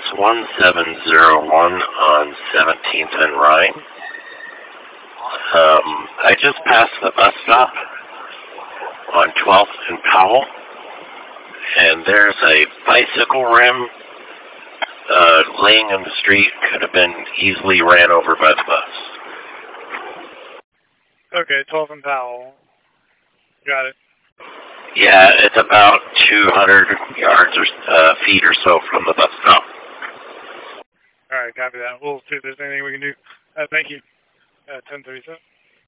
1701 on 17th and Rhine. I just passed the bus stop on 12th and Powell, and there's a bicycle rim laying in the street. Could have been easily ran over by the bus. Okay, 12th and Powell. Got it. Yeah, it's about 200 yards or feet or so from the bus stop. All right, copy that. We'll see if there's anything we can do. Thank you. 10:37.